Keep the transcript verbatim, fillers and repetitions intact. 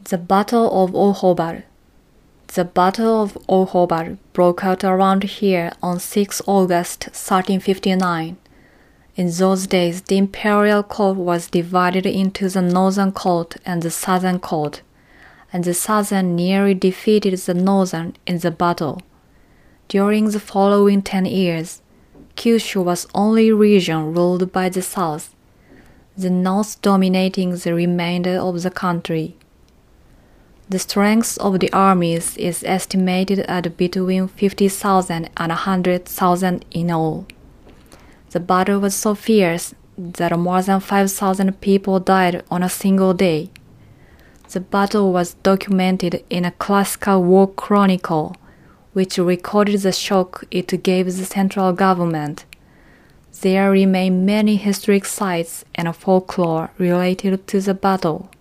The Battle of Ohobar. The Battle of Ohobar broke out around here on the sixth of August thirteen fifty-nine. In those days, the imperial court was divided into the northern court and the southern court, and the southern nearly defeated the northern in the battle. During the following ten years, Kyushu was the only region ruled by the south, the north dominating the remainder of the country. The strength of the armies is estimated at between fifty thousand and one hundred thousand in all. The battle was so fierce that more than five thousand people died on a single day. The battle was documented in a classical war chronicle, which recorded the shock it gave the central government. There remain many historic sites and folklore related to the battle.